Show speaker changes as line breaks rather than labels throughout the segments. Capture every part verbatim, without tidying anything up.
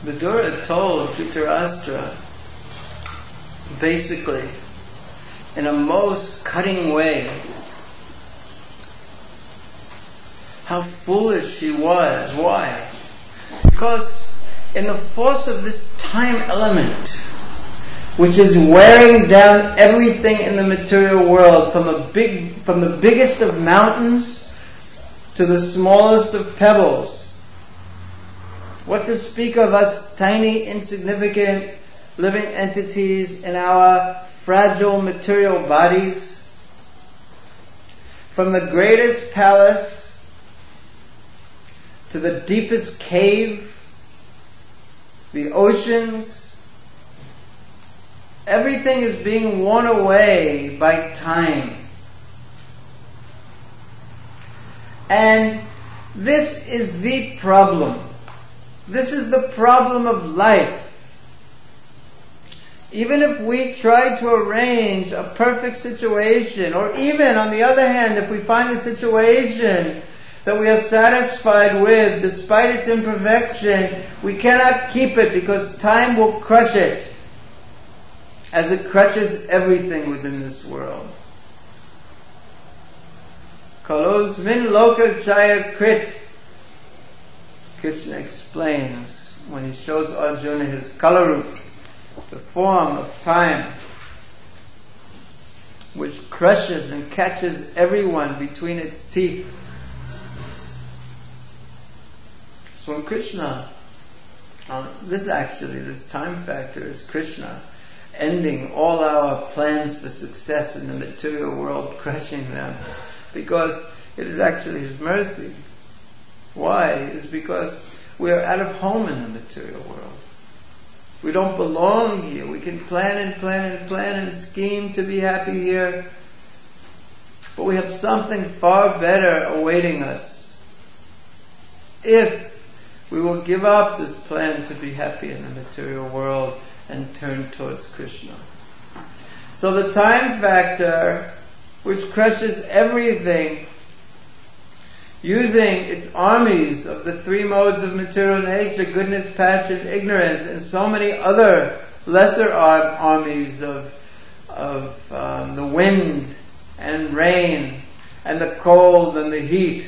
Vidura told Dhritarashtra, basically, in a most cutting way, how foolish she was. Why? Because in the force of this time element, which is wearing down everything in the material world, from a big, from the biggest of mountains to the smallest of pebbles. What to speak of us tiny, insignificant living entities in our fragile material bodies? From the greatest palace to the deepest cave, the oceans, everything is being worn away by time. And this is the problem. This is the problem of life. Even if we try to arrange a perfect situation, or even on the other hand, if we find a situation that we are satisfied with, despite its imperfection, we cannot keep it because time will crush it, as it crushes everything within this world. Kalosmin loka chaya krit. Krishna explains when he shows Arjuna his kalarup, the form of time, which crushes and catches everyone between its teeth. So when Krishna, uh, this actually, this time factor is Krishna ending all our plans for success in the material world, crushing them, because it is actually His mercy. Why? It's because we are out of home in the material world. We don't belong here. We can plan and plan and plan and scheme to be happy here, but we have something far better awaiting us if we will give up this plan to be happy in the material world and turn towards Krishna. So the time factor, which crushes everything, using its armies of the three modes of material nature, goodness, passion, ignorance, and so many other lesser ar- armies of, of um, the wind and rain and the cold and the heat.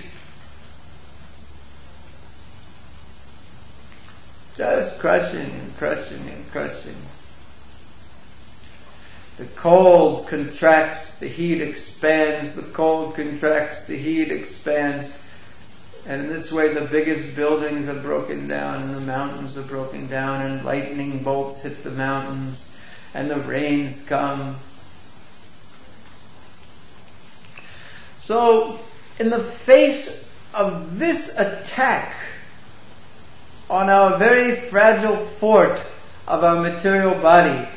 Just crushing and crushing and crushing. The cold contracts, the heat expands, the cold contracts, the heat expands. And in this way the biggest buildings are broken down and the mountains are broken down and lightning bolts hit the mountains and the rains come. So, in the face of this attack on our very fragile fort of our material body,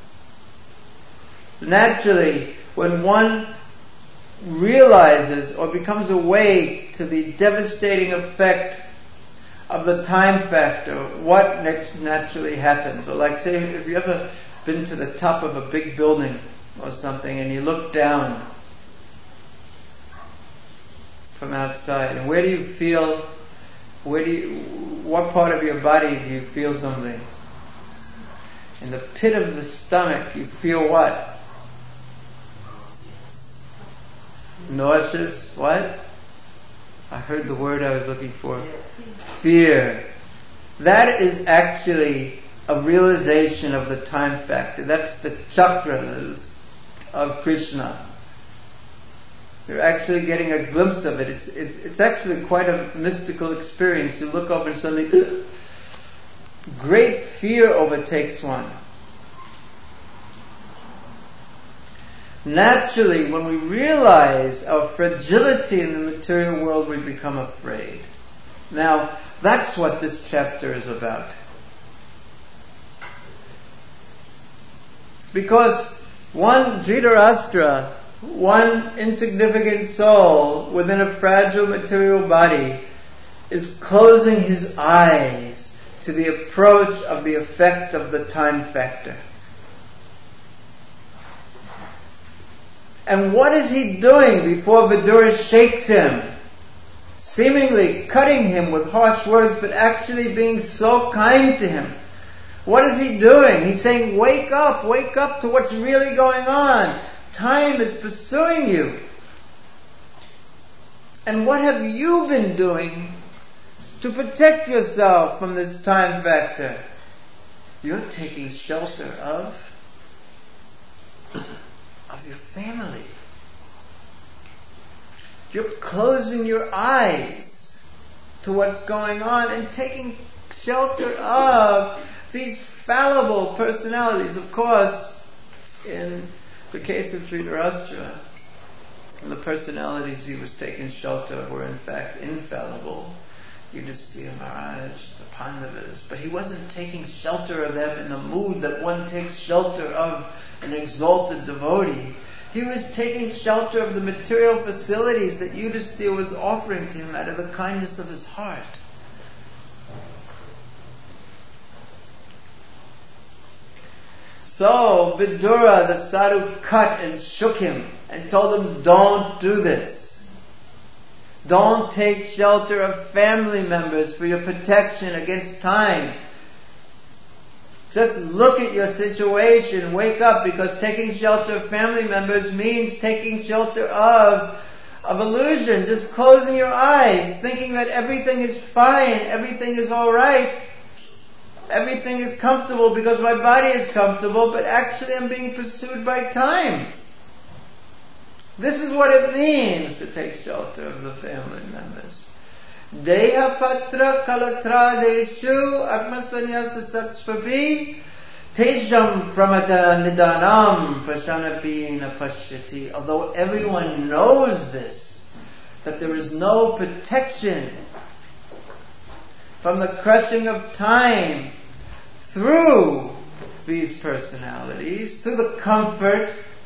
naturally, when one realizes or becomes awake to the devastating effect of the time factor, what next naturally happens? Or like say, if you ever been to the top of a big building or something and you look down from outside, and where do you feel, where do you, what part of your body do you feel something? In the pit of the stomach, you feel what? Nauseous, what? I heard the word I was looking for. Fear. That is actually a realization of the time factor. That's the chakra of Krishna. You're actually getting a glimpse of it. It's, it's, it's actually quite a mystical experience. You look over and suddenly, great fear overtakes one. Naturally, when we realize our fragility in the material world, we become afraid. Now, that's what this chapter is about. Because one Dhritarashtra, one insignificant soul within a fragile material body, is closing his eyes to the approach of the effect of the time factor. And what is he doing before Vidura shakes him? seemingly cutting him with harsh words, but actually being so kind to him. What is he doing? He's saying, wake up, wake up to what's really going on. Time is pursuing you. And what have you been doing to protect yourself from this time factor? You're taking shelter of, of your family. You're closing your eyes to what's going on and taking shelter of these fallible personalities. Of course, in the case of Dhritarashtra, the personalities he was taking shelter of were in fact infallible. Yudhisthira Maharaj, the Pandavas. But he wasn't taking shelter of them in the mood that one takes shelter of an exalted devotee. He was taking shelter of the material facilities that Yudhisthira was offering to him out of the kindness of his heart. So Vidura, the sadhu, cut and shook him and told him, don't do this. Don't take shelter of family members for your protection against time. Just look at your situation, wake up, because taking shelter of family members means taking shelter of, of illusion, just closing your eyes, thinking that everything is fine, everything is alright, everything is comfortable because my body is comfortable, but actually I'm being pursued by time. This is what it means to take shelter of the family members. Deha patra kalatra deshu atmasanyasa satsvapi tejam pramada nidanam prashanapina pashyati. Although everyone knows this, that there is no protection from the crushing of time through these personalities, through the comfort,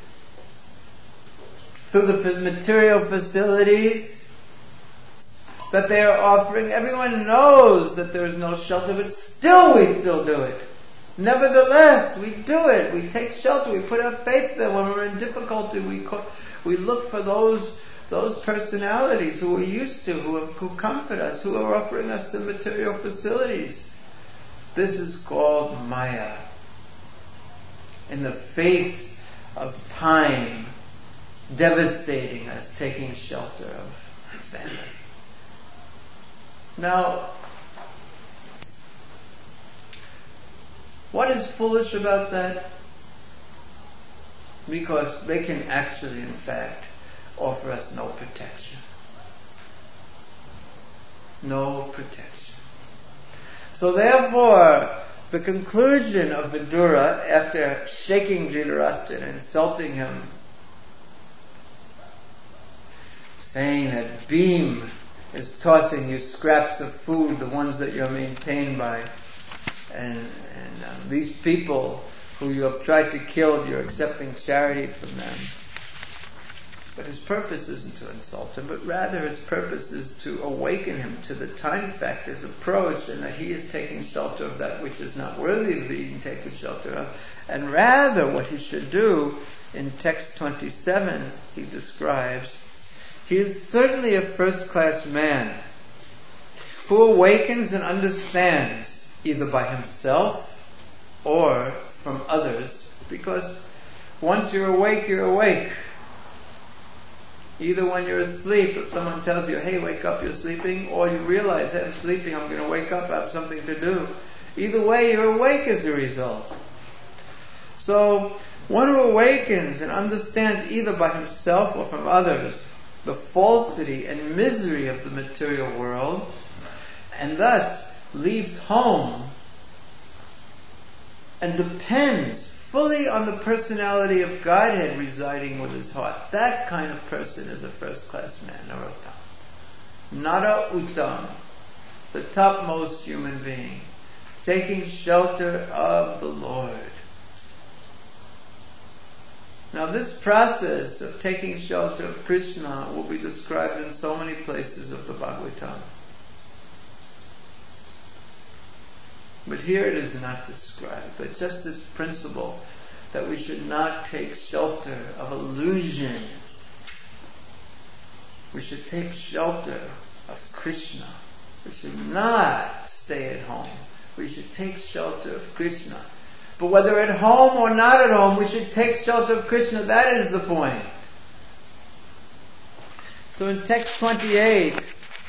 through the material facilities that they are offering. Everyone knows that there is no shelter, but still we still do it. Nevertheless, we do it. We take shelter. We put our faith there. When we're in difficulty, we co- we look for those those personalities who we're used to, who, who comfort us, who are offering us the material facilities. This is called Maya. In the face of time devastating us, taking shelter of family. Now, what is foolish about that? Because they can actually, in fact, offer us no protection. No protection. So therefore, the conclusion of Vidura, after shaking Dhritarashtra and insulting him, saying that beam is tossing you scraps of food, the ones that you're maintained by, and, and um, these people who you have tried to kill, you're accepting charity from them. But his purpose isn't to insult him, but rather his purpose is to awaken him to the time factor's approach, and that he is taking shelter of that which is not worthy of being taken shelter of. And rather what he should do, in text twenty-seven, he describes, he is certainly a first-class man who awakens and understands either by himself or from others, because once you're awake, you're awake. Either when you're asleep, if someone tells you, hey, wake up, you're sleeping, or you realize, hey, I'm sleeping, I'm going to wake up, I have something to do. Either way, you're awake as a result. So, one who awakens and understands either by himself or from others the falsity and misery of the material world, and thus leaves home and depends fully on the personality of Godhead residing with his heart. That kind of person is a first-class man, Narottam. Nara Uttam, the topmost human being, taking shelter of the Lord. Now this process of taking shelter of Krishna will be described in so many places of the Bhagavatam. But here it is not described, but just this principle that we should not take shelter of illusion. We should take shelter of Krishna. We should not stay at home. We should take shelter of Krishna. But whether at home or not at home, we should take shelter of Krishna. That is the point. So in text twenty-eight,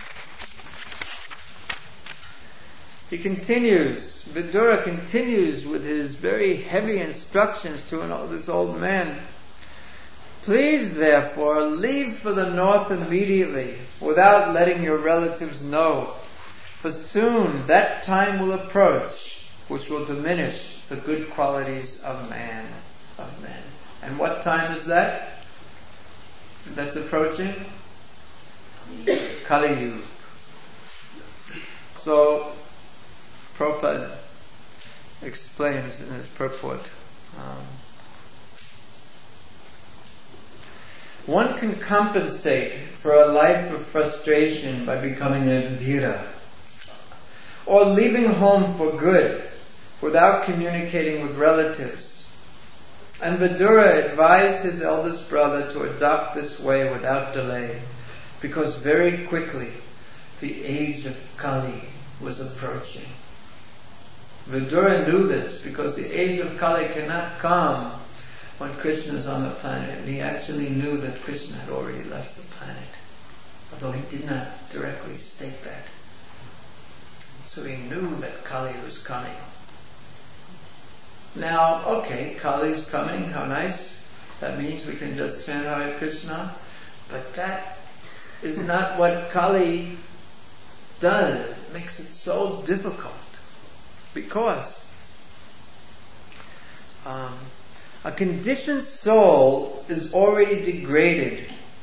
he continues, Vidura continues with his very heavy instructions to an, this old man. Please, therefore, leave for the north immediately, without letting your relatives know. For soon that time will approach, which will diminish the good qualities of man, of men. And what time is that? That's approaching? Kali Yuga. So, Prabhupada explains in his purport, um, one can compensate for a life of frustration by becoming a dhira, or leaving home for good without communicating with relatives. And Vidura advised his eldest brother to adopt this way without delay, because very quickly the age of Kali was approaching. Vidura knew this because the age of Kali cannot come when Krishna is on the planet. And he actually knew that Krishna had already left the planet, although he did not directly state that. So he knew that Kali was coming. Now, okay, Kali is coming, how nice. That means we can just chant Hare Krishna. But that is not what Kali does. It makes it so difficult. Because um, a conditioned soul is already degraded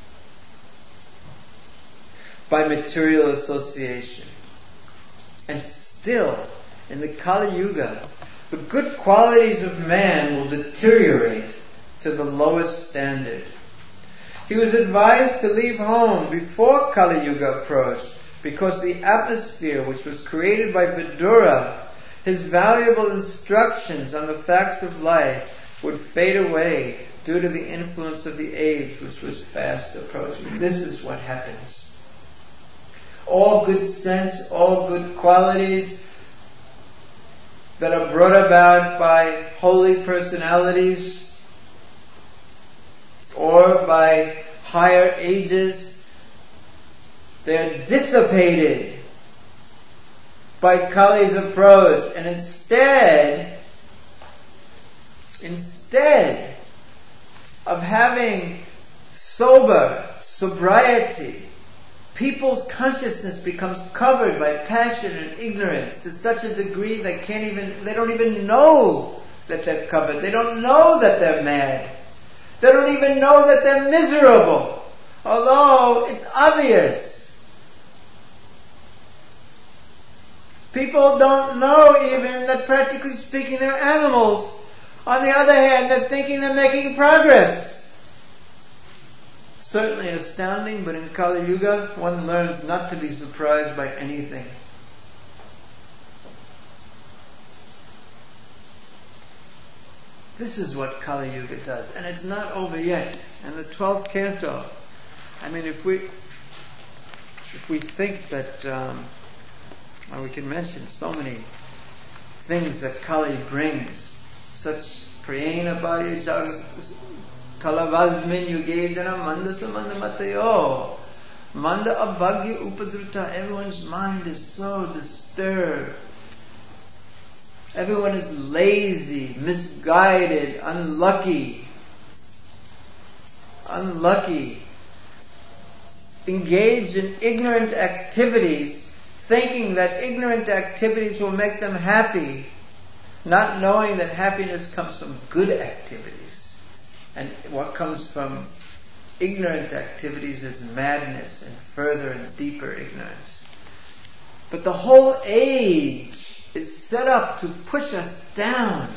by material association. And still, in the Kali Yuga, the good qualities of man will deteriorate to the lowest standard. He was advised to leave home before Kali Yuga approached, because the atmosphere which was created by Vidura, his valuable instructions on the facts of life, would fade away due to the influence of the age which was fast approaching. This is what happens. All good sense, all good qualities that are brought about by holy personalities or by higher ages, they're dissipated by Kali's approach, and instead, instead of having sober, sobriety, people's consciousness becomes covered by passion and ignorance to such a degree they can't even, they don't even know that they're covered. They don't know that they're mad. They don't even know that they're miserable, although it's obvious. People don't know even that, practically speaking, they're animals. On the other hand, they're thinking they're making progress. Certainly astounding, but in Kali Yuga, one learns not to be surprised by anything. This is what Kali Yuga does, and it's not over yet. And the twelfth canto, I mean, if we if we think that, um, well, we can mention so many things that Kali brings, such priyena bhaya jag kalavazmin yugedana mandasa mandamatayo manda abhagya upadruta. Everyone's mind is so disturbed. Everyone is lazy, misguided, unlucky, unlucky, engaged in ignorant activities, thinking that ignorant activities will make them happy, not knowing that happiness comes from good activities. And what comes from ignorant activities is madness and further and deeper ignorance. But the whole age is set up to push us down.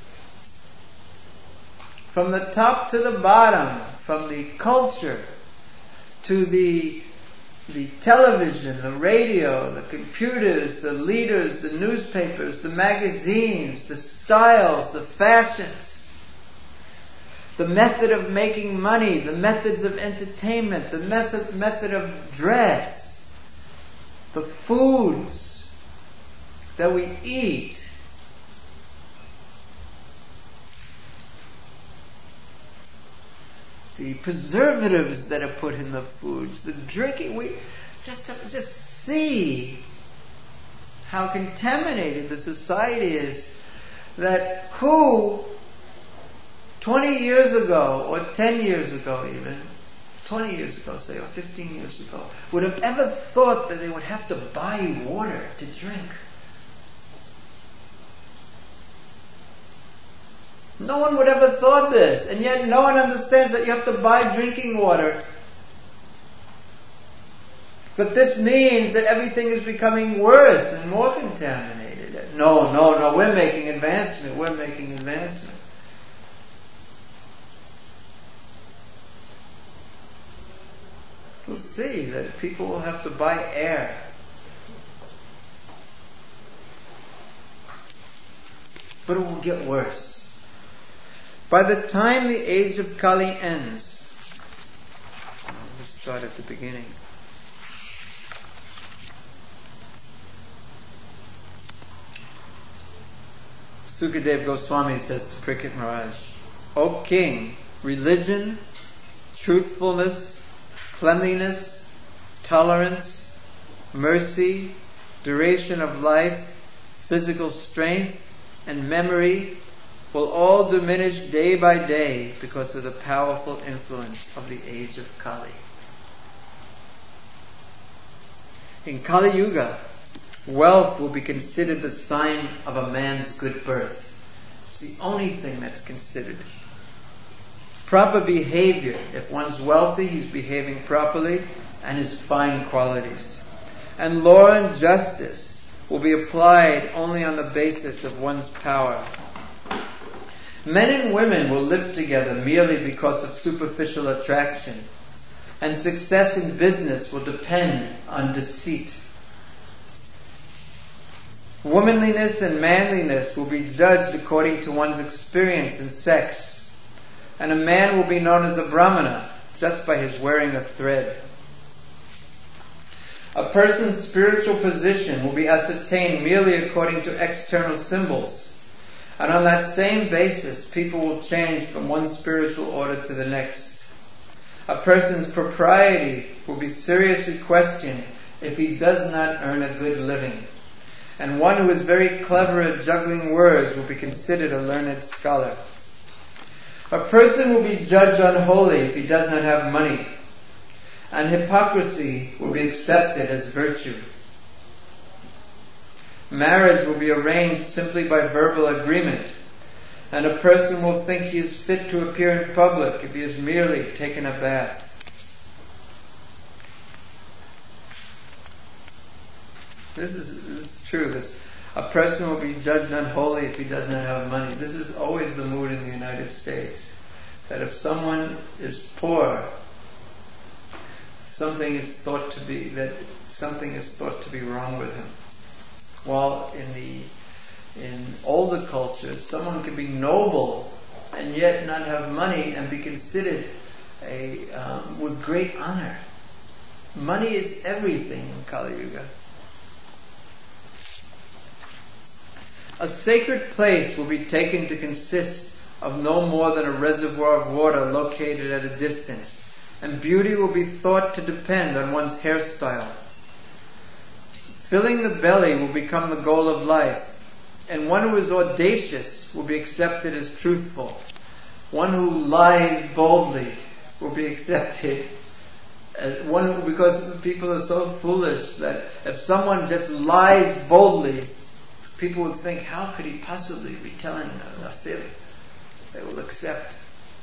From the top to the bottom, from the culture to the the television, the radio, the computers, the leaders, the newspapers, the magazines, the styles, the fashions, the method of making money, the methods of entertainment, the method, method of dress. the foods that we eat, the preservatives that are put in the foods, the drinking, we just have to just see how contaminated the society is. That who twenty years ago, or ten years ago even, twenty years ago say, or fifteen years ago, would have ever thought that they would have to buy water to drink? No one would ever thought this, and yet no one understands that you have to buy drinking water. But this means that everything is becoming worse and more contaminated. No, no, no, we're making advancement, we're making advancement. We'll see that people will have to buy air. But it will get worse. By the time the age of Kali ends, let's start at the beginning. Sukadev Goswami says to Parikshit Maharaj, O king, religion, truthfulness, cleanliness, tolerance, mercy, duration of life, physical strength, and memory will all diminish day by day because of the powerful influence of the age of Kali. In Kali Yuga, wealth will be considered the sign of a man's good birth. It's the only thing that's considered. Proper behavior. If one's wealthy, he's behaving properly, and his fine qualities. And law and justice will be applied only on the basis of one's power. Men and women will live together merely because of superficial attraction, and success in business will depend on deceit. Womanliness and manliness will be judged according to one's experience in sex, and a man will be known as a Brahmana just by his wearing a thread. A person's spiritual position will be ascertained merely according to external symbols, and on that same basis people will change from one spiritual order to the next. A person's propriety will be seriously questioned if he does not earn a good living. And one who is very clever at juggling words will be considered a learned scholar. A person will be judged unholy if he does not have money, and hypocrisy will be accepted as virtue. Marriage will be arranged simply by verbal agreement, and a person will think he is fit to appear in public if he has merely taken a bath. This is, this is true. This, a person will be judged unholy if he does not have money. This is always the mood in the United States. That if someone is poor, something is thought to be that something is thought to be wrong with him. While in the in older cultures, someone can be noble and yet not have money and be considered a um, with great honor. Money is everything in Kali Yuga. A sacred place will be taken to consist of no more than a reservoir of water located at a distance, and beauty will be thought to depend on one's hairstyle. Filling the belly will become the goal of life, and one who is audacious will be accepted as truthful. One who lies boldly will be accepted as one who, because people are so foolish that if someone just lies boldly, people would think, how could he possibly be telling a, a fib? They will accept.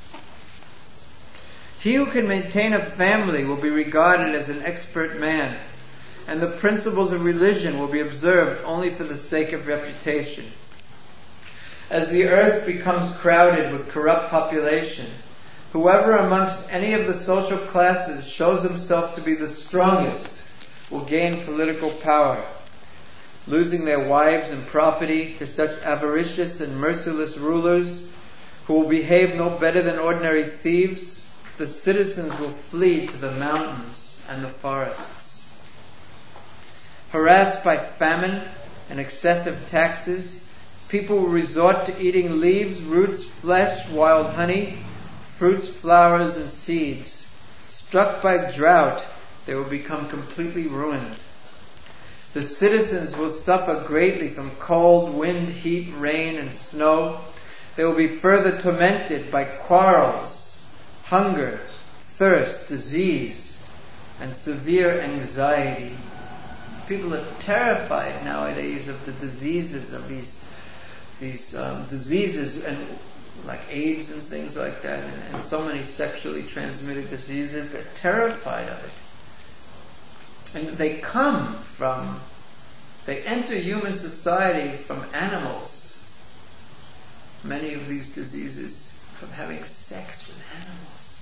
He who can maintain a family will be regarded as an expert man, and the principles of religion will be observed only for the sake of reputation. As the earth becomes crowded with corrupt population, whoever amongst any of the social classes shows himself to be the strongest will gain political power. Losing their wives and property to such avaricious and merciless rulers who will behave no better than ordinary thieves, the citizens will flee to the mountains and the forests. Harassed by famine and excessive taxes, people will resort to eating leaves, roots, flesh, wild honey, fruits, flowers, and seeds. Struck by drought, they will become completely ruined. The citizens will suffer greatly from cold, wind, heat, rain, and snow. They will be further tormented by quarrels, hunger, thirst, disease, and severe anxiety. People are terrified nowadays of the diseases, of these these um, diseases, and like AIDS and things like that, and, and so many sexually transmitted diseases. They're terrified of it. And they come from, they enter human society from animals. Many of these diseases from having sex with animals.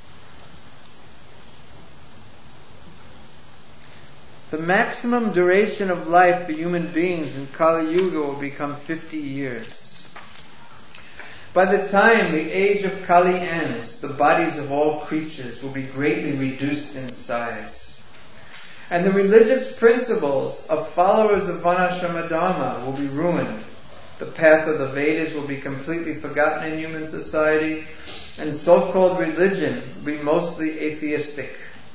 The maximum duration of life for human beings in Kali Yuga will become fifty years. By the time the age of Kali ends, the bodies of all creatures will be greatly reduced in size. And the religious principles of followers of Varnashrama Dharma will be ruined. The path of the Vedas will be completely forgotten in human society, and so-called religion will be mostly atheistic.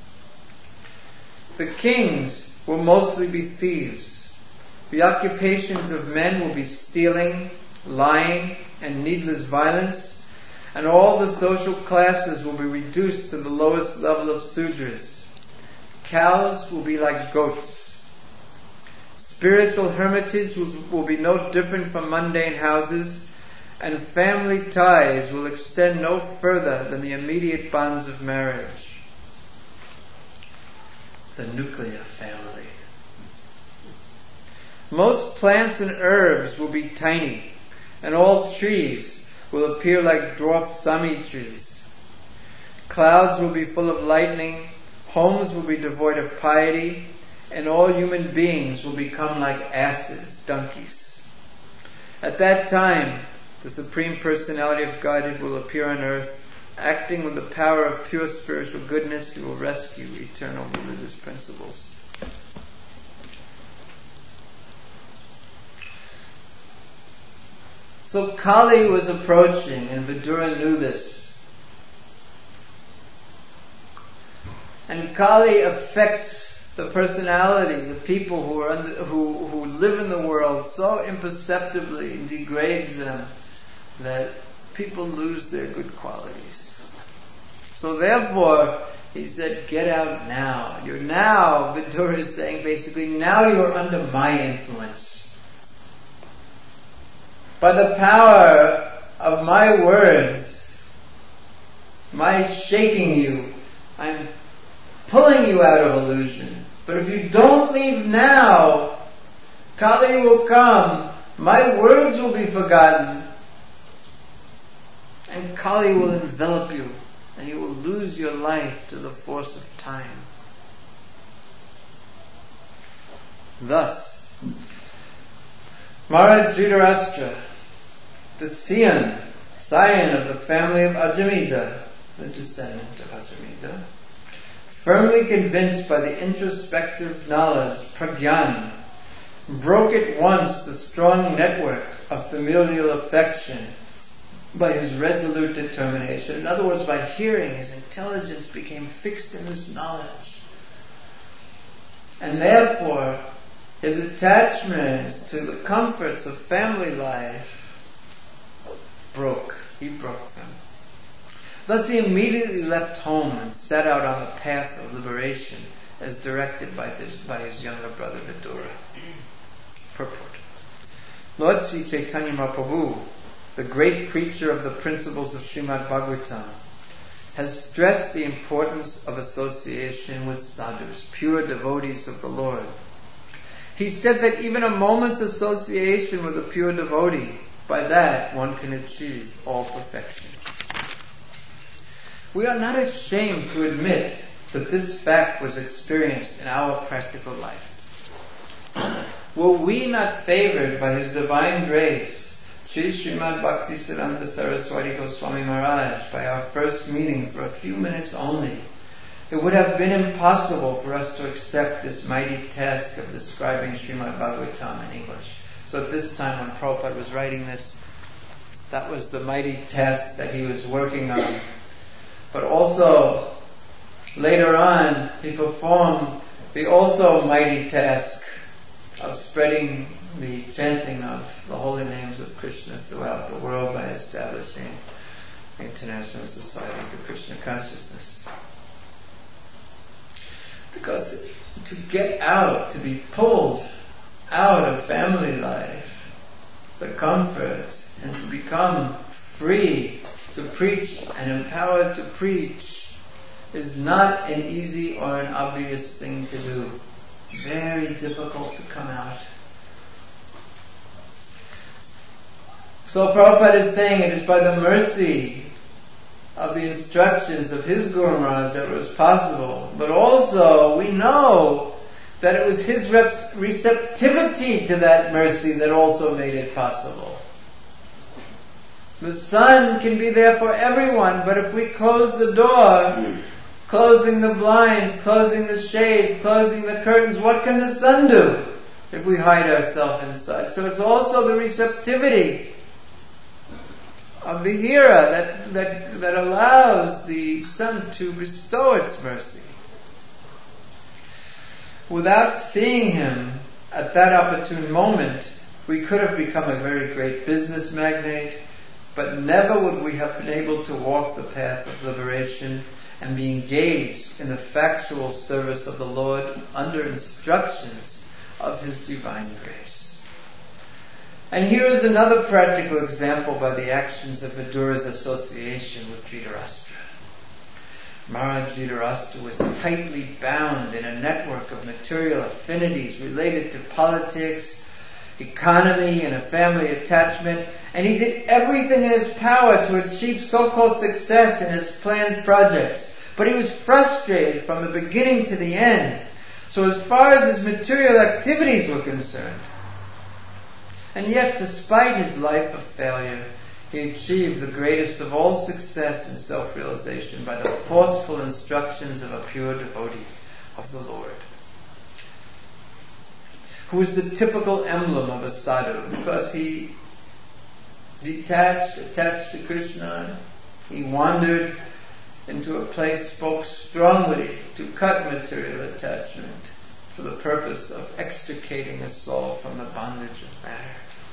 The kings will mostly be thieves. The occupations of men will be stealing, lying, and needless violence, and all the social classes will be reduced to the lowest level of Sudras. Cows will be like goats. Spiritual hermitage will, will be no different from mundane houses, and family ties will extend no further than the immediate bonds of marriage. The nuclear family. Most plants and herbs will be tiny, and all trees will appear like dwarf sami trees. Clouds will be full of lightning, homes will be devoid of piety, and all human beings will become like asses, donkeys. At that time, the Supreme Personality of Godhead will appear on earth, acting with the power of pure spiritual goodness. He will rescue eternal religious principles. So Kali was approaching, and Vidura knew this. And Kali affects the personality, the people who are under, who who live in the world so imperceptibly, and degrades them that people lose their good qualities. So therefore, he said, get out now. You're now, Vidura is saying basically, now you're under my influence. By the power of my words, my shaking you, I'm pulling you out of illusion. But if you don't leave now, Kali will come, my words will be forgotten, and Kali will envelop you, and you will lose your life to the force of time. Thus, Maharaj Dhritarashtra, the scion, scion of the family of Ajamedha, the descendant of Ajamedha, firmly convinced by the introspective knowledge, pragyan, broke at once the strong network of familial affection by his resolute determination. In other words, by hearing, his intelligence became fixed in this knowledge. And therefore, his attachment to the comforts of family life broke. He broke them. Thus he immediately left home and set out on the path of liberation as directed by his, by his younger brother Vidura. Purport. Lord Sri Chaitanya Mahaprabhu, the great preacher of the principles of Srimad Bhagavatam, has stressed the importance of association with sadhus, pure devotees of the Lord. He said that even a moment's association with a pure devotee, by that one can achieve all perfection. We are not ashamed to admit that this fact was experienced in our practical life. Were we not favored by His divine grace, Sri Srimad Bhaktisiddhanta Saraswati Goswami Maharaj, by our first meeting for a few minutes only, it would have been impossible for us to accept this mighty task of describing Srimad Bhagavatam in English. So at this time when Prabhupada was writing this, that was the mighty task that he was working on. But also, later on, he performed the also mighty task of spreading the chanting of the holy names of Krishna throughout the world by establishing the International Society for Krishna Consciousness. Because to get out, to be pulled out of family life, the comfort, and to become free to preach and empowered to preach is not an easy or an obvious thing to do. Very difficult to come out. So Prabhupada is saying it is by the mercy of the instructions of his Guru Maharaj that it was possible. But also we know that it was his receptivity to that mercy that also made it possible. The sun can be there for everyone, but if we close the door, closing the blinds, closing the shades, closing the curtains, what can the sun do if we hide ourselves inside? So it's also the receptivity of the hira that, that, that allows the sun to bestow its mercy. Without seeing him at that opportune moment, we could have become a very great business magnate, but never would we have been able to walk the path of liberation and be engaged in the factual service of the Lord under instructions of His divine grace. And here is another practical example by the actions of Vidura's association with Dhritarashtra. Maharaj Dhritarashtra was tightly bound in a network of material affinities related to politics, economy, and a family attachment, and he did everything in his power to achieve so-called success in his planned projects. But he was frustrated from the beginning to the end. So as far as his material activities were concerned, and yet despite his life of failure, he achieved the greatest of all success and self-realization by the forceful instructions of a pure devotee of the Lord, who is the typical emblem of a sadhu, because he detached, attached to Krishna, he wandered into a place, spoke strongly to cut material attachment for the purpose of extricating a soul from the bondage of matter.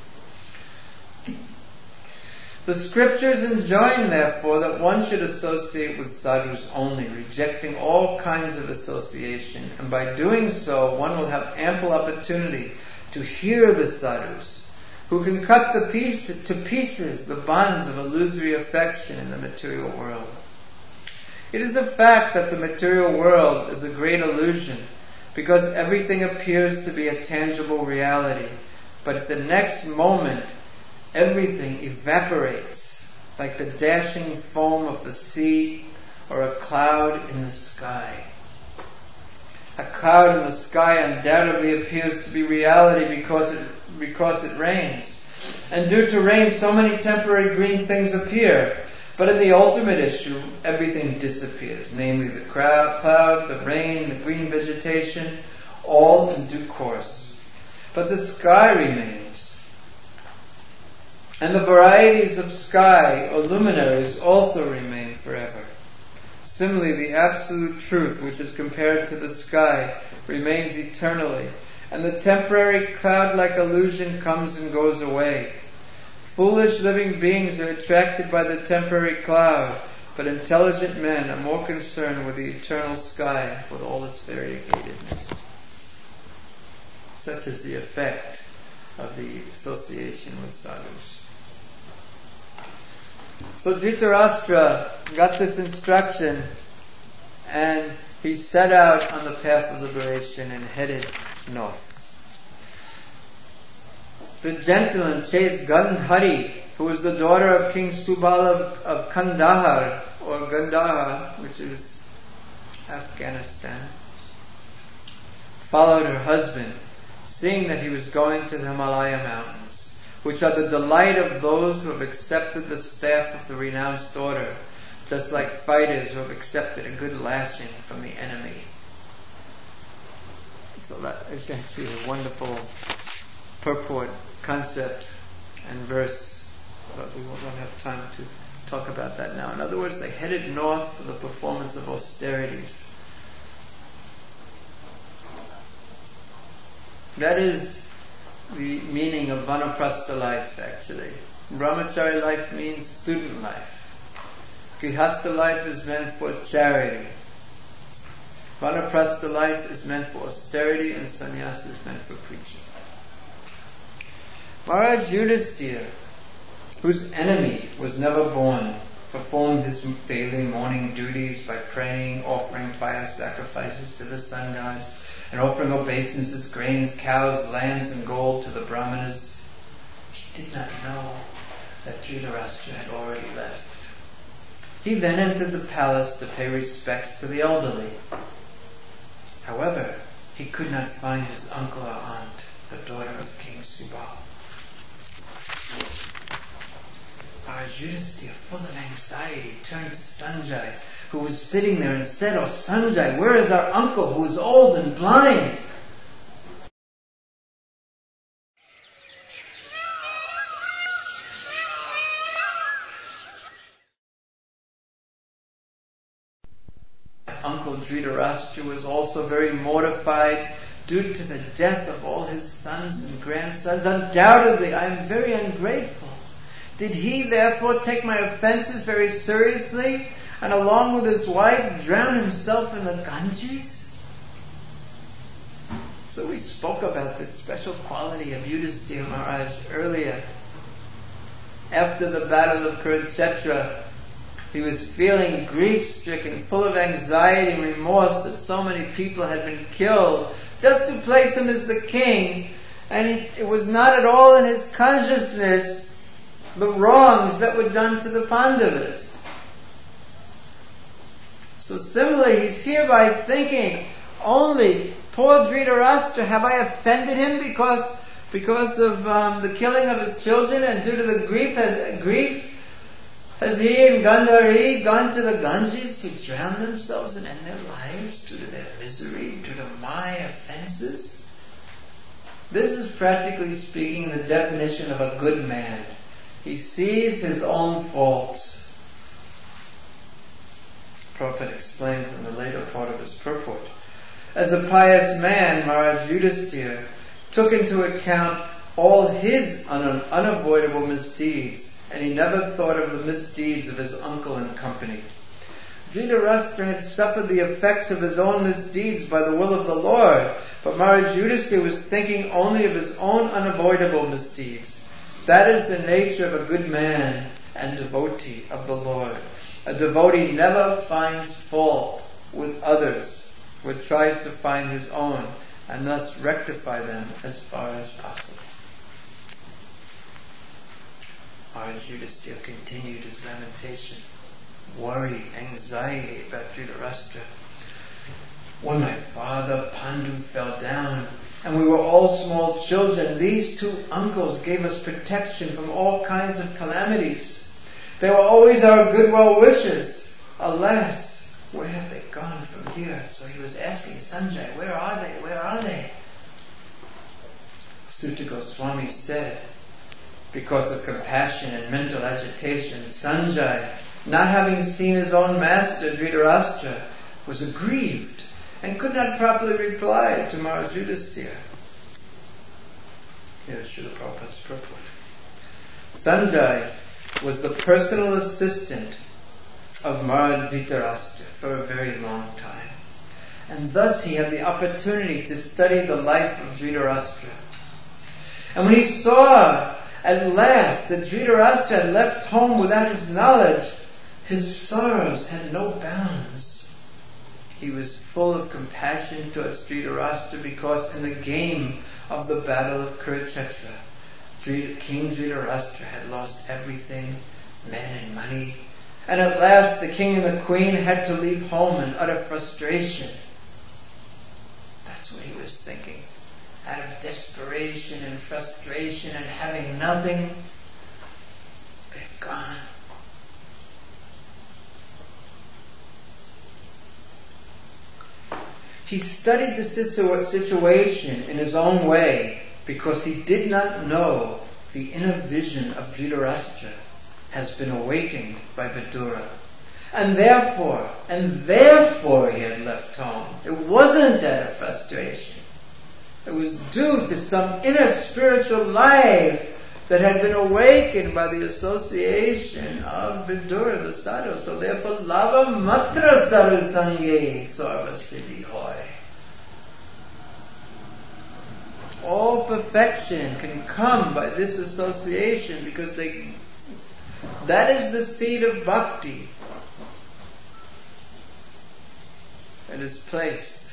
The scriptures enjoin, therefore, that one should associate with sadhus only, rejecting all kinds of association, and by doing so one will have ample opportunity to hear the sadhus, who can cut the piece, to pieces the bonds of illusory affection in the material world. It is a fact that the material world is a great illusion, because everything appears to be a tangible reality, but at the next moment everything evaporates like the dashing foam of the sea or a cloud in the sky. A cloud in the sky undoubtedly appears to be reality because it, because it rains. And due to rain, so many temporary green things appear. But in the ultimate issue, everything disappears, namely the cloud, the rain, the green vegetation, all in due course. But the sky remains. And the varieties of sky or luminaries also remain forever. Similarly, the absolute truth, which is compared to the sky, remains eternally, and the temporary cloud-like illusion comes and goes away. Foolish living beings are attracted by the temporary cloud, but intelligent men are more concerned with the eternal sky with all its variegatedness. Such is the effect of the association with sadhus. So Dhritarashtra got this instruction, and he set out on the path of liberation and headed north. The gentle and chaste Gandhari, who was the daughter of King Subal of, of Kandahar, or Gandhara, which is Afghanistan, followed her husband, seeing that he was going to the Himalaya mountains, which are the delight of those who have accepted the staff of the renounced order, just like fighters who have accepted a good lashing from the enemy. So that is actually a wonderful purport, concept, and verse, but we won't have time to talk about that now. In other words, they headed north for the performance of austerities. That is the meaning of vanaprastha life, actually. Brahmachari life means student life. Grihastha life is meant for charity. Vanaprastha life is meant for austerity, and sannyas is meant for preaching. Maharaj Yudhisthira, whose enemy was never born, performed his daily morning duties by praying, offering fire sacrifices to the sun god, and offering obeisances, grains, cows, lands, and gold to the brahmanas. He did not know that Dhritarashtra had already left. He then entered the palace to pay respects to the elderly. However, he could not find his uncle or aunt, the daughter of King Subal. Maharaj Yudhisthira, full of anxiety, turned to Sanjay, who was sitting there, and said, "Oh Sanjay, where is our uncle who is old and blind?" Uncle Dhritarashtra was also very mortified due to the death of all his sons and grandsons. Undoubtedly, I am very ungrateful. Did he therefore take my offences very seriously, and along with his wife drown himself in the Ganges? So we spoke about this special quality of Yudhisthira Maharaj earlier. After the battle of Kurukshetra, he was feeling grief-stricken, full of anxiety and remorse that so many people had been killed just to place him as the king, and it, it was not at all in his consciousness the wrongs that were done to the Pandavas. So similarly, he's hereby thinking, only poor Dhritarashtra, have I offended him because because of um, the killing of his children, and due to the grief has, grief has he and Gandhari gone to the Ganges to drown themselves and end their lives due to their misery, due to my offences? This is practically speaking the definition of a good man. He sees his own faults. Prabhupada explains in the later part of his purport. As a pious man, Maharaj Yudhisthira took into account all his un- unavoidable misdeeds, and he never thought of the misdeeds of his uncle and company. Dhritarashtra had suffered the effects of his own misdeeds by the will of the Lord, but Maharaj Yudhisthira was thinking only of his own unavoidable misdeeds. That is the nature of a good man and devotee of the Lord. A devotee never finds fault with others, but tries to find his own, and thus rectify them as far as possible. Maharaj Yudhisthira continued his lamentation, worry, anxiety about Dhritarashtra. When my father Pandu fell down, and we were all small children, these two uncles gave us protection from all kinds of calamities. They were always our good well-wishers. Alas, where have they gone from here? So he was asking Sanjay, where are they? Where are they? Sutta Goswami said, because of compassion and mental agitation, Sanjay, not having seen his own master, Dhritarashtra, was aggrieved and could not properly reply to Maharaj Yudhisthira. Here's Srila Prabhupada's purport. Sanjay was the personal assistant of Maharaj Dhritarashtra for a very long time, and thus he had the opportunity to study the life of Dhritarashtra. And when he saw at last that Dhritarashtra had left home without his knowledge, his sorrows had no bounds. He was full of compassion towards Dhritarashtra because in the game of the battle of Kurukshetra, King Dhritarashtra had lost everything, men and money, and at last the king and the queen had to leave home in utter frustration. That's what he was thinking. Out of desperation and frustration and having nothing, they've gone. He studied the situ- situation in his own way because he did not know the inner vision of Dhritarashtra has been awakened by Vidura. And therefore, and therefore he had left home. It wasn't out of frustration. It was due to some inner spiritual life that had been awakened by the association of Vidura, the sadhu. So therefore, lava matra sadhu sange sarva siddhi hoy. All perfection can come by this association because they, that is the seed of bhakti that is placed.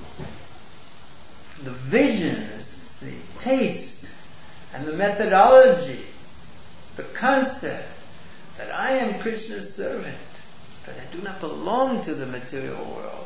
The vision, the taste, and the methodology, the concept that I am Krishna's servant, that I do not belong to the material world.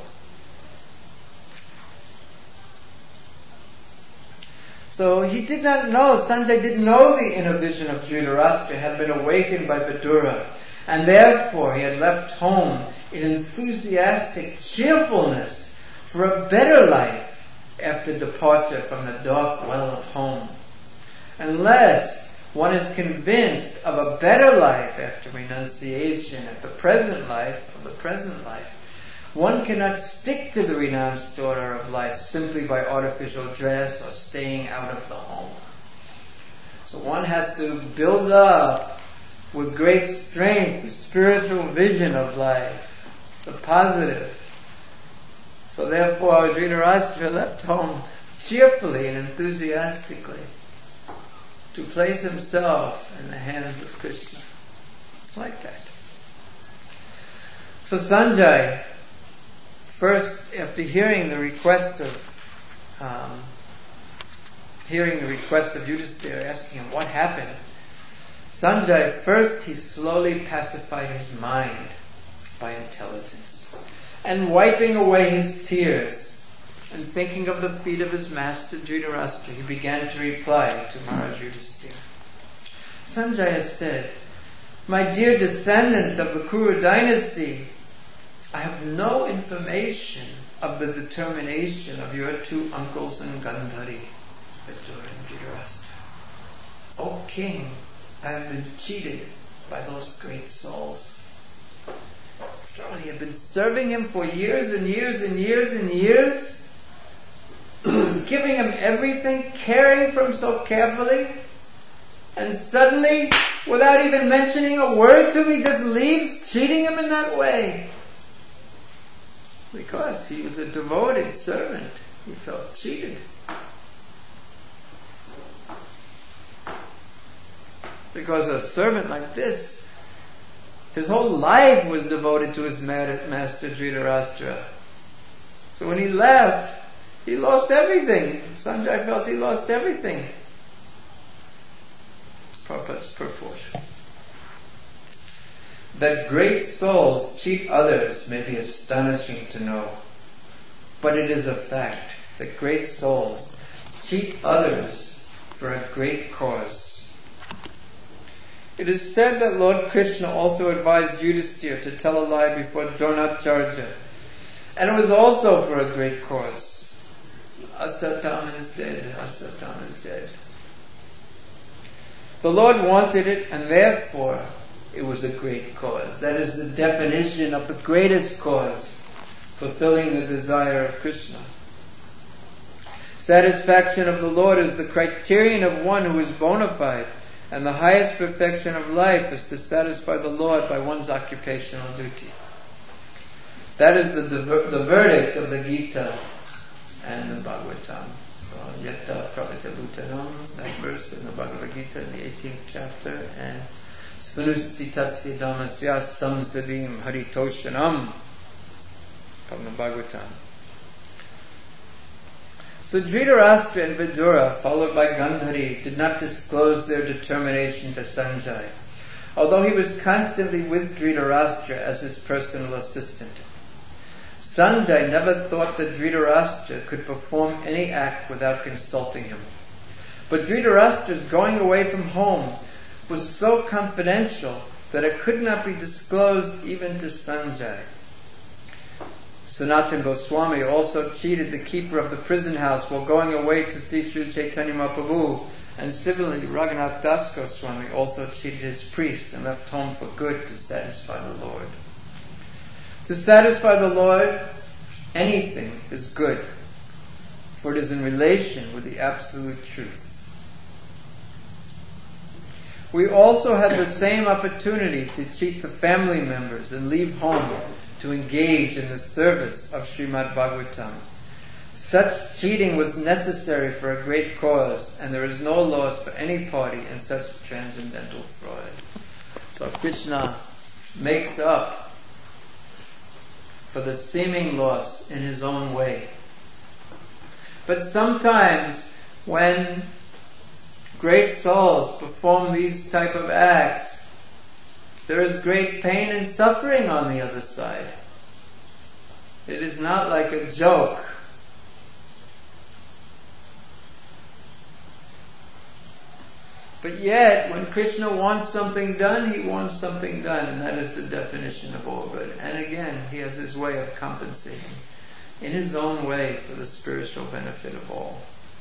So he did not know, Sanjay didn't know the inner vision of Dhritarashtra had been awakened by Vidura, and therefore he had left home in enthusiastic cheerfulness for a better life after departure from the dark well of home. Unless one is convinced of a better life after renunciation of the present life, of the present life, one cannot stick to the renounced order of life simply by artificial dress or staying out of the home. So one has to build up with great strength the spiritual vision of life, the positive. So therefore Dhritarashtra left home cheerfully and enthusiastically to place himself in the hands of Krishna. Like that. So Sanjay, first, after hearing the request of um, hearing the request of Yudhisthira, asking him what happened, Sanjay, first he slowly pacified his mind by intelligence, and wiping away his tears and thinking of the feet of his master Dhritarashtra, he began to reply to Maharaj Yudhisthira. Sanjaya said, "My dear descendant of the Kuru dynasty, I have no information of the determination of your two uncles in Gandhari, Vidura and Dhritarashtra. O king, I have been cheated by those great souls. After all, he had been serving him for years and years and years and years, was giving him everything, caring for him so carefully, and suddenly, without even mentioning a word to him, he just leaves, cheating him in that way. Because he was a devoted servant. He felt cheated. Because a servant like this, his whole life was devoted to his master Dhritarashtra. So when he left, he lost everything. Sanjay felt he lost everything. Prabhupada's purport. That great souls cheat others may be astonishing to know, but it is a fact that great souls cheat others for a great cause. It is said that Lord Krishna also advised Yudhisthira to tell a lie before Dronacharya, and it was also for a great cause. Asatama is dead, Asatama is dead. The Lord wanted it, and therefore it was a great cause. That is the definition of the greatest cause, fulfilling the desire of Krishna. Satisfaction of the Lord is the criterion of one who is bona fide, and the highest perfection of life is to satisfy the Lord by one's occupational duty. That is the, the, the verdict of the Gita and the Bhagavatam. So, Yatta Pravita Bhutanam, that verse in the Bhagavad Gita in the eighteenth chapter, and Svanustitasya Dhamasya Samsadim Haritoshanam from the Bhagavatam. So Dhritarashtra and Vidura, followed by Gandhari, did not disclose their determination to Sanjay, although he was constantly with Dhritarashtra as his personal assistant. Sanjay never thought that Dhritarashtra could perform any act without consulting him. But Dhritarashtra's going away from home was so confidential that it could not be disclosed even to Sanjay. Sanatana Goswami also cheated the keeper of the prison house while going away to see Sri Chaitanya Mahaprabhu. And similarly, Raghunath Das Goswami also cheated his priest and left home for good to satisfy the Lord. To satisfy the Lord, anything is good, for it is in relation with the absolute truth. We also have the same opportunity to cheat the family members and leave home to engage in the service of Srimad Bhagavatam. Such cheating was necessary for a great cause, and there is no loss for any party in such transcendental fraud. So Krishna makes up for the seeming loss in his own way. But sometimes when great souls perform these type of acts, there is great pain and suffering on the other side. It is not like a joke. But yet, when Krishna wants something done, he wants something done, and that is the definition of all good. And again, he has his way of compensating in his own way for the spiritual benefit of all.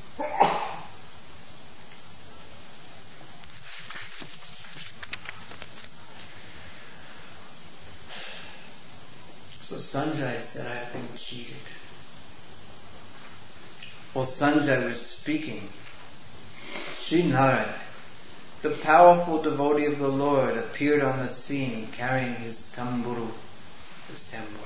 So Sanjay said, I've been cheated. While Sanjay was speaking, Sri Narad, the powerful devotee of the Lord, appeared on the scene carrying his tamburu, his tambura.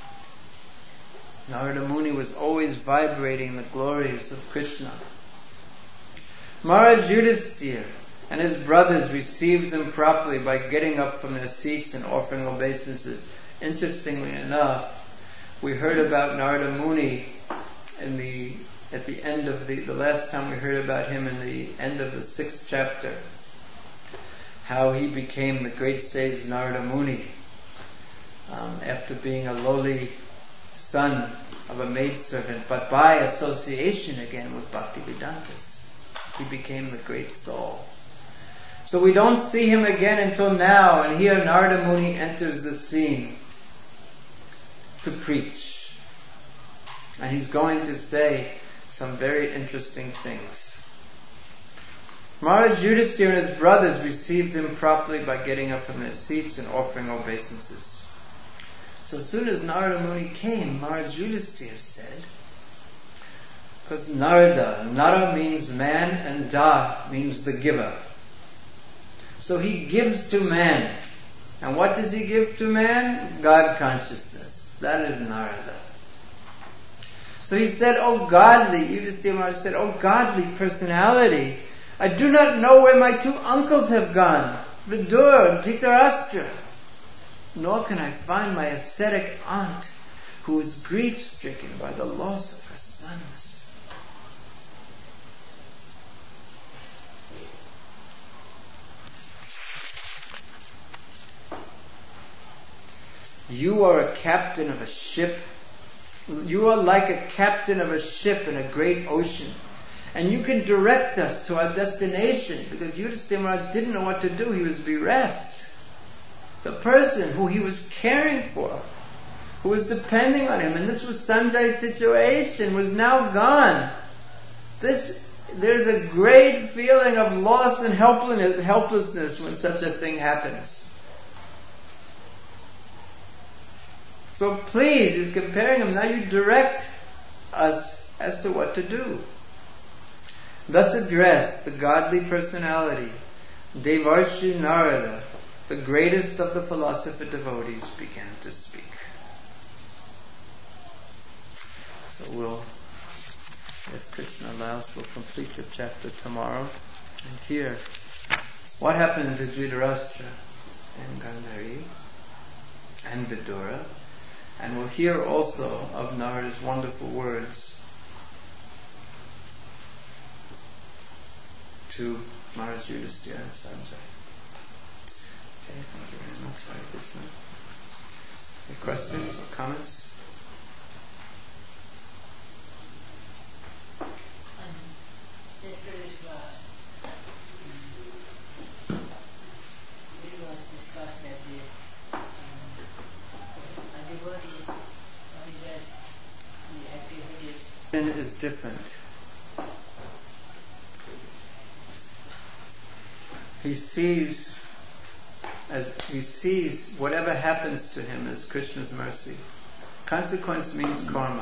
Narada Muni was always vibrating the glories of Krishna. Maharaj Yudhisthira and his brothers received them properly by getting up from their seats and offering obeisances. Interestingly enough, we heard about Narada Muni in the at the end of the the last time we heard about him in the end of the sixth chapter, how he became the great sage Narada Muni um, after being a lowly son of a maidservant, but by association again with Bhaktivedantas, he became the great soul. So we don't see him again until now, and here Narada Muni enters the scene to preach. And he's going to say some very interesting things. Maharaj Yudhisthira and his brothers received him properly by getting up from their seats and offering obeisances. So as soon as Narada Muni came, Maharaj Yudhisthira said, because Narada, Nara means man and Da means the giver. So he gives to man. And what does he give to man? God consciousness. That is Narada. So he said, oh godly, Yudhisthira Maharaj said, oh godly personality, I do not know where my two uncles have gone, Vidura and Dhritarashtra. Nor can I find my ascetic aunt, who is grief-stricken by the loss of her sons. You are a captain of a ship. You are like a captain of a ship in a great ocean. And you can direct us to our destination, because Yudhisthira Maharaj didn't know what to do. He was bereft. The person who he was caring for, who was depending on him, and this was Sanjay's situation, was now gone. This, there's a great feeling of loss and helplessness when such a thing happens. So please, he's comparing him, now you direct us as to what to do. Thus addressed the godly personality, Devarshi Narada, the greatest of the philosopher devotees, began to speak. So we'll, if Krishna allows, we'll complete the chapter tomorrow and hear what happened to Dhritarashtra and Gandhari and Vidura, and we'll hear also of Narada's wonderful words to Maharaj Yudhisthira and Sanjay. Okay, thank you very much. Hare Krishna. Any questions or comments?
Yesterday's class, it was discussed that the um, a devotee is a
different. He sees as he sees whatever happens to him as Krishna's mercy. Consequence means karma.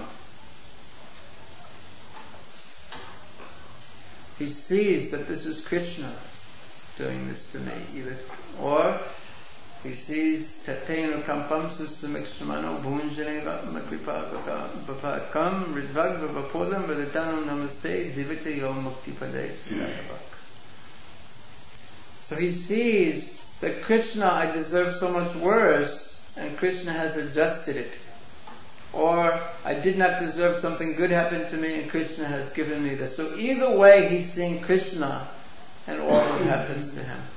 He sees that this is Krishna doing this to me, either, or he sees tatenu kampam susamikshmano bhunjane vapakam ridvag vapodam vadatanam namaste jivite yom mukti pade sudayavak. So he sees that Krishna, I deserve so much worse, and Krishna has adjusted it. Or I did not deserve something good happened to me, and Krishna has given me this. So either way, he's seeing Krishna and all that happens to him.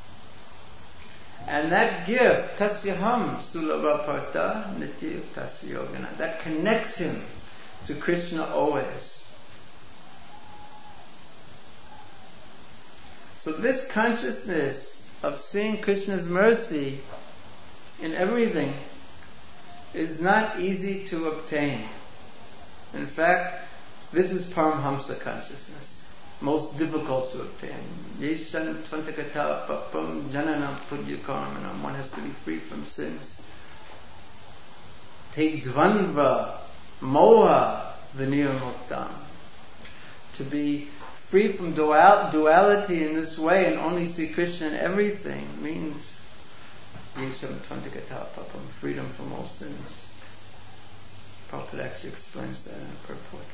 And that gift, tasyaham sulabha parta nitya tasya yogana, that connects him to Krishna always. So this consciousness of seeing Krishna's mercy in everything is not easy to obtain. In fact, this is Paramhamsa consciousness, most difficult to obtain. Yeshan tvantakata papam jananam pudyakarmanam. One has to be free from sins. Te dvandva moha vinirmuktam. To be free from dual, duality in this way and only see Krishna in everything means yesham tvantakata papam, freedom from all sins. Prabhupada actually explains that in a purport.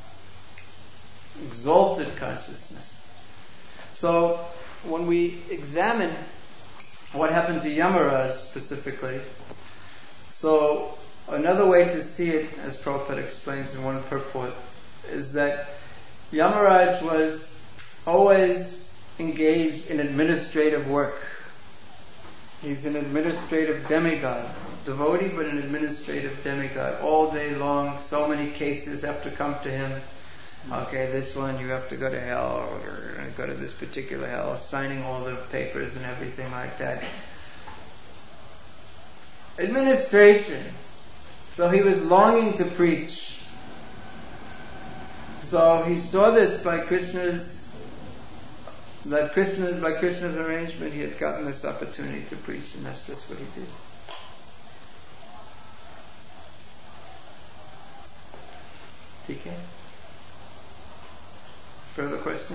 Exalted consciousness. So, when we examine what happened to Yamaraj specifically, so another way to see it, as Prabhupada explains in one purport, is that Yamaraj was always engaged in administrative work. He's an administrative demigod, devotee but an administrative demigod. All day long, so many cases have to come to him. Okay, this one you have to go to hell, or go to this particular hell, signing all the papers and everything like that. Administration. So he was longing to preach. So he saw this by Krishna's, that Krishna's, by Krishna's arrangement, he had gotten this opportunity to preach, and that's just what he did. T K? Further question?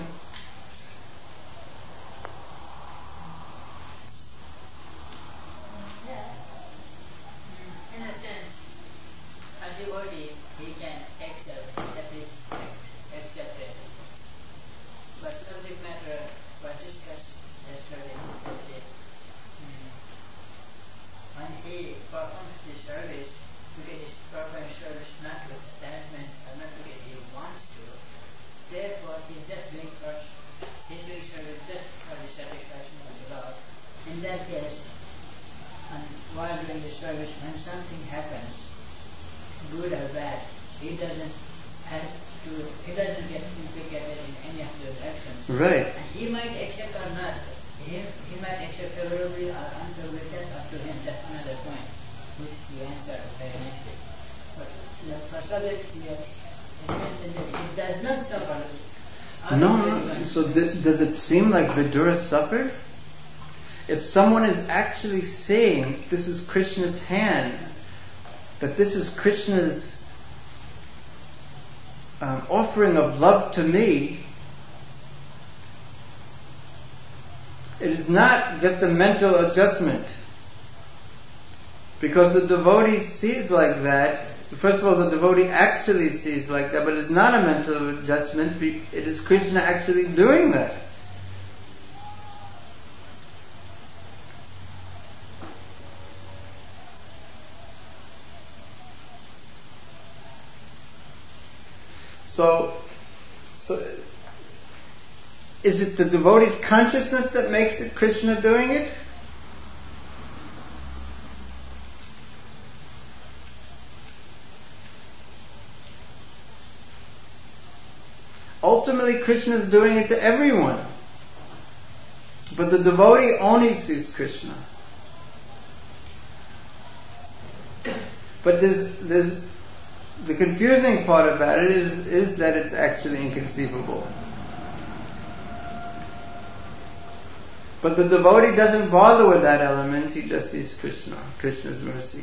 Yeah. In a sense, a devotee, he can accept that is accepted. But subject matter was discussed yesterday that hmm, when he performs the service, because he's performing service not with attachment or not because he wants to, therefore he's just doing first, he's doing service just for the satisfaction of the Lord. In that case, and while doing the service, when something happens, good or bad, he doesn't have to, he doesn't get implicated in any of those actions.
Right.
And he might accept or not. He, he might accept favorably or unfavorably, that's up to him, that's another point, which you answer very nicely. But the first of it, you mentioned that it does not suffer.
No, no. So th- does it seem like Vidura suffered? If someone is actually saying, this is Krishna's hand, that this is Krishna's um, offering of love to me, it is not just a mental adjustment. Because the devotee sees like that. First of all, the devotee actually sees like that, but it's not a mental adjustment. It is Krishna actually doing that. So, so is it the devotee's consciousness that makes it Krishna doing it? Ultimately, Krishna is doing it to everyone. But the devotee only sees Krishna. But there's, there's the confusing part about it is, is that it's actually inconceivable. But the devotee doesn't bother with that element, he just sees Krishna, Krishna's mercy.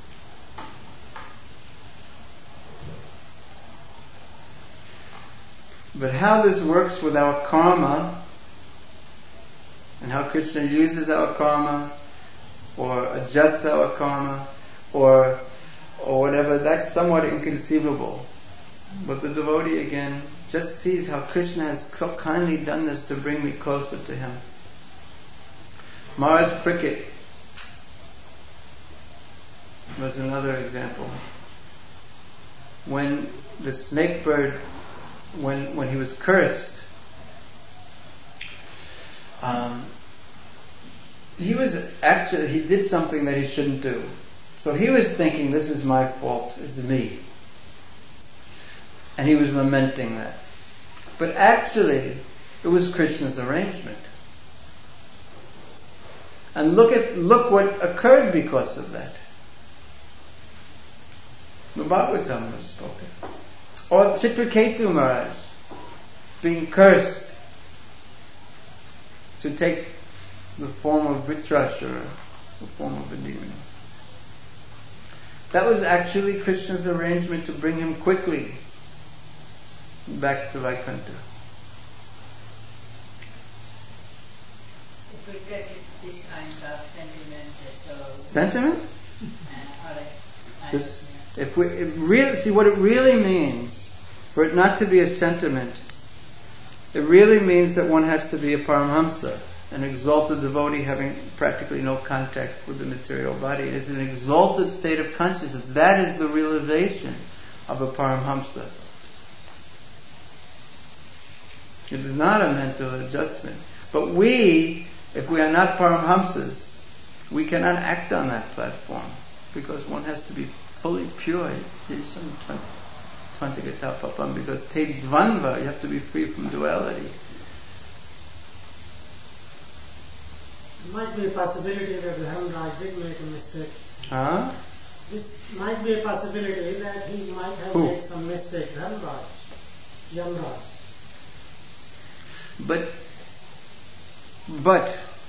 But how this works with our karma, and how Krishna uses our karma, or adjusts our karma, or or whatever, that's somewhat inconceivable. But the devotee again just sees how Krishna has so kindly done this to bring me closer to him. Mars Pricket was another example. When the snake bird, when when he was cursed, um, he was actually, he did something that he shouldn't do. So he was thinking, this is my fault, it's me. And he was lamenting that. But actually, it was Krishna's arrangement. And look at look what occurred because of that. The Bhagavatam was spoken. Or Chitraketu Maharaj being cursed to take the form of Vritrashura, the form of a demon. That was actually Krishna's arrangement to bring him quickly back to Vaikuntha.
If we take this kind of sentiment, so
Sentiment?
uh, all right. I-
This, if we it really see what it really means, for it not to be a sentiment, it really means that one has to be a Paramhamsa, an exalted devotee having practically no contact with the material body. It is an exalted state of consciousness. That is the realization of a Paramhamsa. It is not a mental adjustment. But we, if we are not Paramhamsas, we cannot act on that platform because one has to be fully pure. Because te dvanva, you have to be free from duality.
Might be a possibility that the Dharmaraj did make a mistake.
Huh?
This might be a possibility that he might have
Who?
made some mistake, Dharmaraj, Yamraj.
But, but,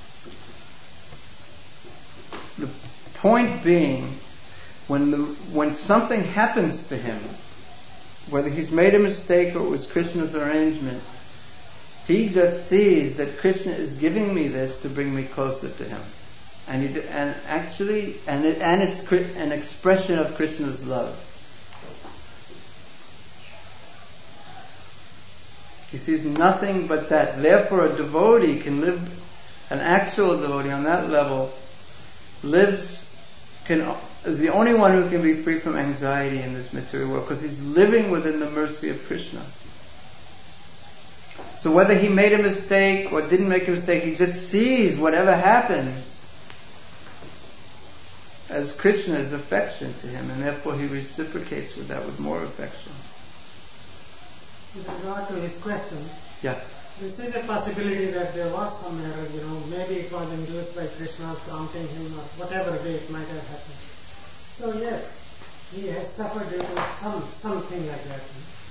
the point being, when the when something happens to him, whether he's made a mistake or it was Krishna's arrangement, he just sees that Krishna is giving me this to bring me closer to him, and he, and actually, and it, and it's an expression of Krishna's love. He sees nothing but that. Therefore, a devotee can live, an actual devotee on that level, lives, can is the only one who can be free from anxiety in this material world because he's living within the mercy of Krishna. So whether he made a mistake or didn't make a mistake, he just sees whatever happens as Krishna's affection to him, and therefore he reciprocates with that with more affection.
With regard to his question,
Yeah.
this is a possibility that there was some error, you know, maybe it was induced by Krishna prompting him or whatever way it might have happened. So yes, he has suffered due to some something like that.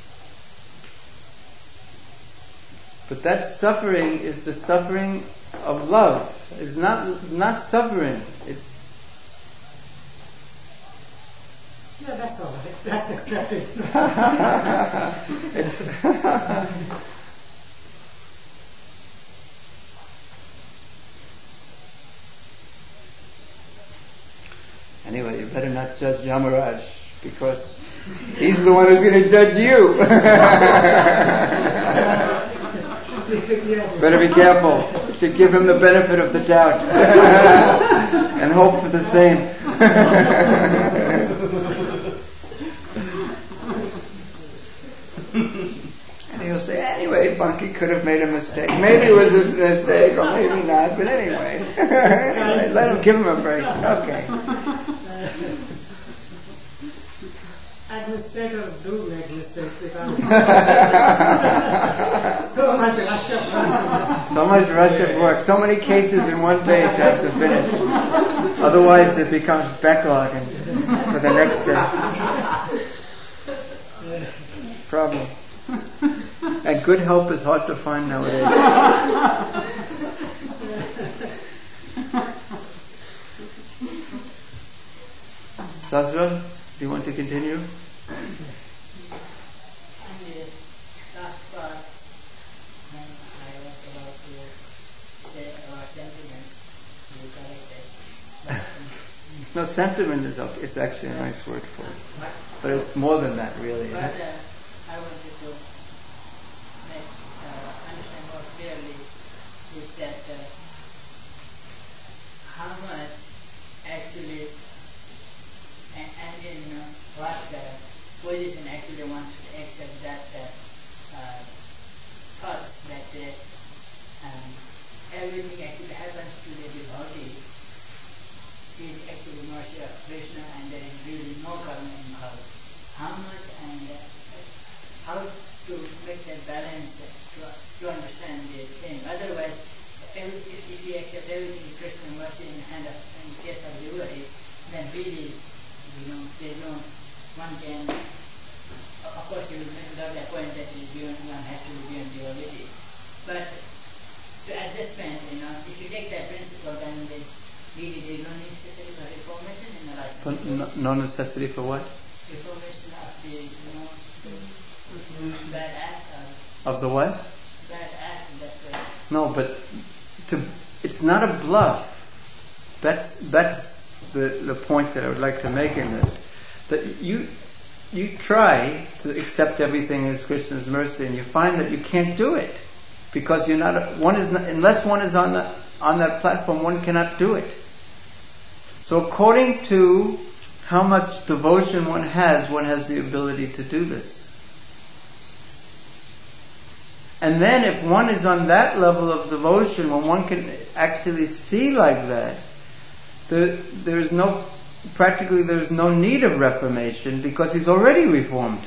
But that suffering is the suffering of love. It's not not suffering. It,
Yeah, that's all right. That's accepted.
it's Anyway, you better not judge Yamaraj because he's the one who's going to judge you. Better be careful. You should give him the benefit of the doubt and hope for the same. And he'll say, anyway, Bunky could have made a mistake. Maybe it was his mistake, or maybe not, but anyway. Anyway, let him give him a break. Okay.
Administrators do make mistakes because so much rush of work.
So much rush of work. So many cases in one page I have to finish. Otherwise it becomes backlogging for the next day. problem. And good help is hard to find nowadays. Sasra, do you want to continue?
And the last part, when I was about to say about sentiments, you corrected. But,
No, sentiment is okay. It's actually a nice word for it. But it's more than that, really.
but uh, I wanted to make, uh, understand more clearly is that uh, how much actually and, and in uh, what uh, position actually one should accept that uh, uh, thoughts that uh, um, everything actually happens to the devotee is actually mercy of Krishna and there is really no karma involved. How much and uh, how to make that balance uh, to, to understand the thing. Otherwise, every, if, if we accept everything is Krishna mercy in the hand of in the case of devotee, then really, you know, there's no one can. Of course, you will make the point that is beyond, one has to be beyond duality. But to adjustment, you know, if you take that principle, then the really there is no necessity for reformation in the life.
For no, no necessity for what?
Reformation of the, you know, the bad act of,
Of the what?
bad act that uh,
No, but to, it's not a bluff. That's that's the, the point that I would like to make in this. That you you try to accept everything as Krishna's mercy, and you find that you can't do it because you're not one is not, unless one is on the on that platform, one cannot do it. So according to how much devotion one has, one has the ability to do this. And then if one is on that level of devotion, when one can actually see like that, there, there is no, practically there is no need of reformation because he's already reformed.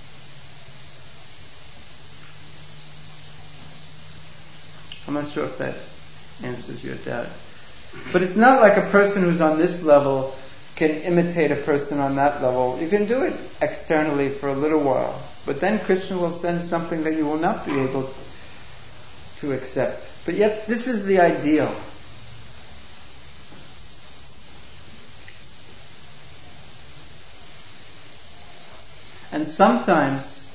I'm not sure if that answers your doubt. But it's not like a person who's on this level can imitate a person on that level. You can do it externally for a little while, but then Krishna will send something that you will not be able to accept. But yet this is the ideal. And sometimes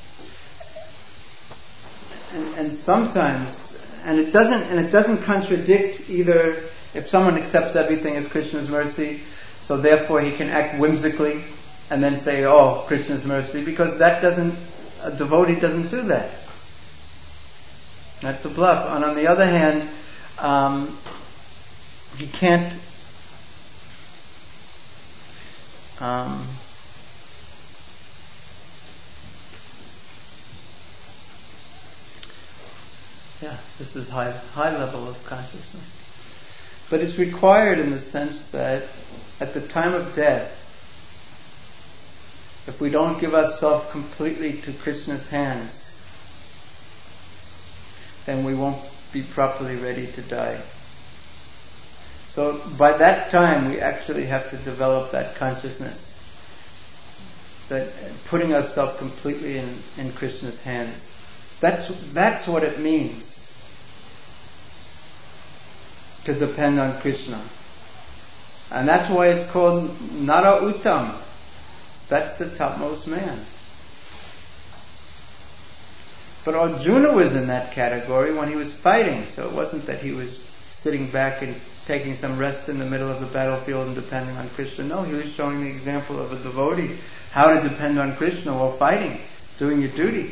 and, and sometimes and it doesn't and it doesn't contradict either. If someone accepts everything as Krishna's mercy, so therefore he can act whimsically and then say, oh, Krishna's mercy, because that doesn't, a devotee doesn't do that. That's a bluff. And on the other hand, um, he can't um, yeah, this is high high level of consciousness. But it's required in the sense that at the time of death, if we don't give ourselves completely to Krishna's hands, then we won't be properly ready to die. So by that time, we actually have to develop that consciousness, that putting ourselves completely in, in Krishna's hands. That's that's what it means to depend on Krishna. And that's why it's called Nara Uttam. That's the topmost man. But Arjuna was in that category when he was fighting, so it wasn't that he was sitting back and taking some rest in the middle of the battlefield and depending on Krishna. No, he was showing the example of a devotee, how to depend on Krishna while fighting, doing your duty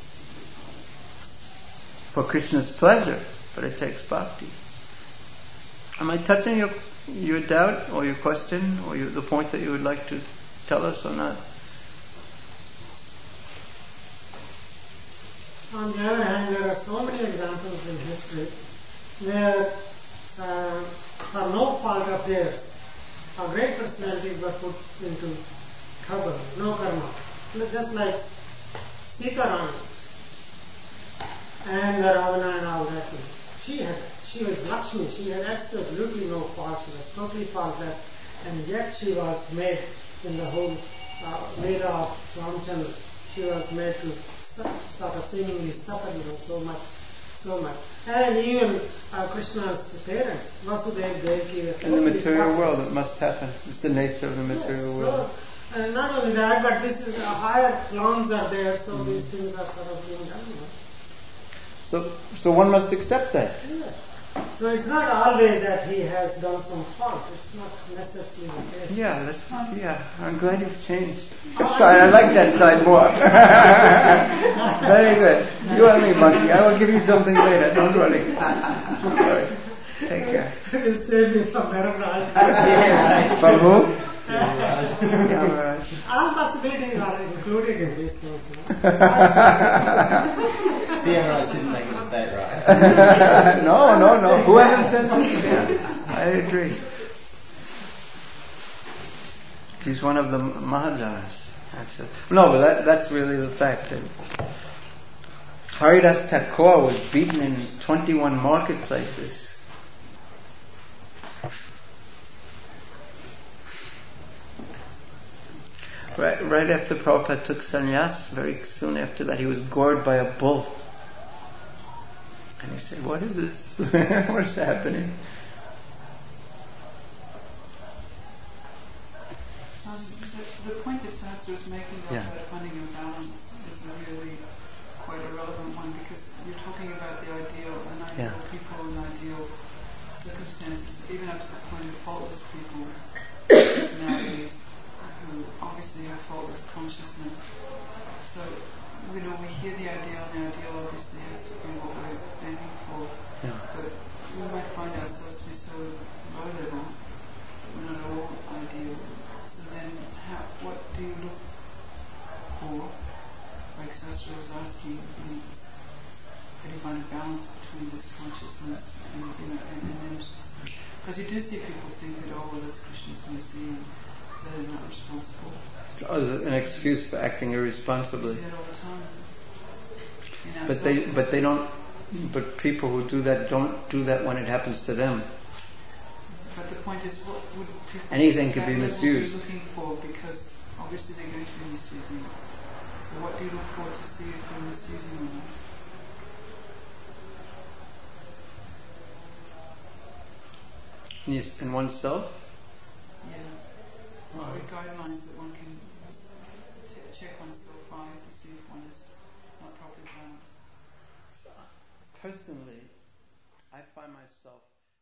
for Krishna's pleasure, but it takes bhakti. Am I touching your your doubt or your question or your, the point that you would like to tell us or not?
On the other hand, there are so many examples in history where, uh, for no fault of theirs, our great personalities were put into trouble, no karma. Just like Sita Rani and Ravana and all that. She had, she was Lakshmi. She had absolutely no fault. She was totally faultless, and yet she was made in the whole uh, Veda of Ramchandra. She was made to sort of seemingly suffer, you know, so much, so much. And even uh, Krishna's parents, Vasudeva, Devaki, were
In the
totally
material
practiced.
world, it must happen. It's the nature of the material
Yes,
world.
so, uh, not only that, but this is uh, higher plans are there, so mm. these things are sort of being done. You know.
So, so one must accept that.
Yeah. So it's not always that he has done some fault. It's not necessarily the case.
Yeah, that's yeah. I'm glad you've changed. Sorry, I like that side more. Very good. You and me, Monkey. I will give you something later. Don't worry. Don't worry. Take care.
It will save me from Dharmaraj.
Yeah. From who? Dharmaraj.
All possibilities are included in these things. You know.
C M Raj didn't make a mistake, right?
no, no, no. Whoever said that, yeah, I agree. He's one of the Mahajanas, actually. No, but that, that's really the fact. That Haridas Thakur was beaten in twenty-one marketplaces. Right, right after Prabhupada took sannyas, very soon after that, he was gored by a bull. And he said, "What is this? What's happening?"
Um, the, the point that Sastra is making about
Yeah.
finding a balance is a really quite a relevant one, because you're talking about the ideal, an ideal
Yeah.
people and ideal circumstances, even up to the point of faultless people, personalities who obviously have faultless consciousness. So, you know, we hear the ideal, and the ideal obviously has to be what we're aiming for.
Yeah.
But we might find ourselves to be so low level that we're not at all ideal. So then, how, what do you look for? Like Sastra was asking, you know, how do you find a balance between this consciousness and, you know, and, and then just, because you do see people think that, oh, well, that's Krishna's mercy, and so they're not responsible.
As an excuse for acting irresponsibly.
We see that all the time. In our
But they,
self-
but they don't. But people who do that don't do that when it happens to them.
But the point is, what would people
Anything could
that
be
level
misused.
be looking for? Because obviously they're going to be misusing it. So what do you look for to see if they're misusing or not?
In, your, in oneself.
Yeah. What are guidelines that one can t- check oneself by to see if one is not properly balanced?
Personally, I find myself